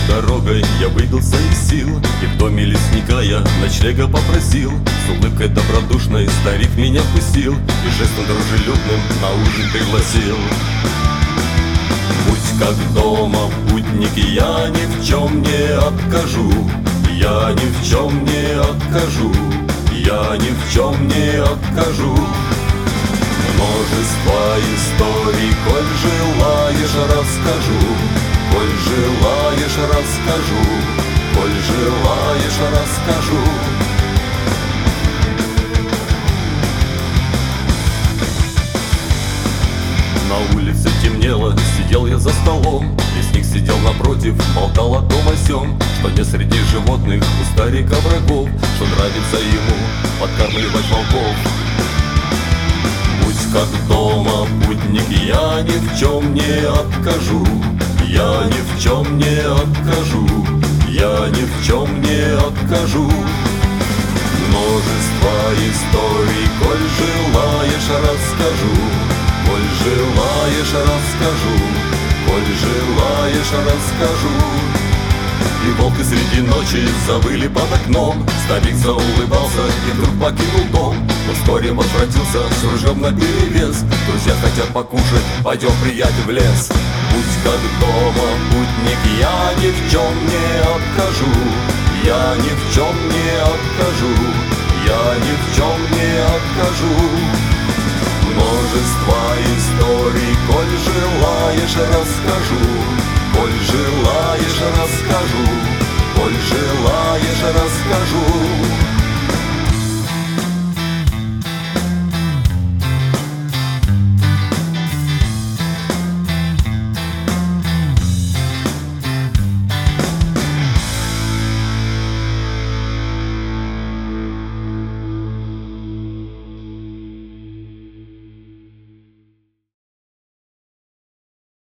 дорогой я выбился из сил, и в доме лесника я ночлега попросил. С улыбкой добродушной старик меня пустил и жестом дружелюбным на ужин пригласил. Будь как дома, путник, я ни в чем не откажу. Я ни в чем не откажу. Я ни в чем не откажу. Множество историй, коль желаешь, расскажу. Коль желаешь, расскажу. Коль желаешь, расскажу. На улице темнело, сидел я за столом. Лесник сидел напротив, болтал о том о сём, что не среди животных у старика врагов, что нравится ему подкармливать волков. Будь как дома, путник, я ни в чем не откажу. Я ни в чем не откажу. Я ни в чем не откажу. Множество историй, коль желаешь, расскажу. Коль желаешь, расскажу. Коль желаешь, расскажу. И волки среди ночи завыли под окном. Старик заулыбался и вдруг покинул дом. Но вскоре возвратился с ружьем наперевес. Друзья хотят покушать, пойдем, приятель, в лес. Будь как дома, путник, я ни в чем не откажу. Я ни в чем не откажу. Я ни в чем не откажу. Множество историй, коль желаешь, расскажу. Коль желаешь, расскажу. Коль желаешь, расскажу.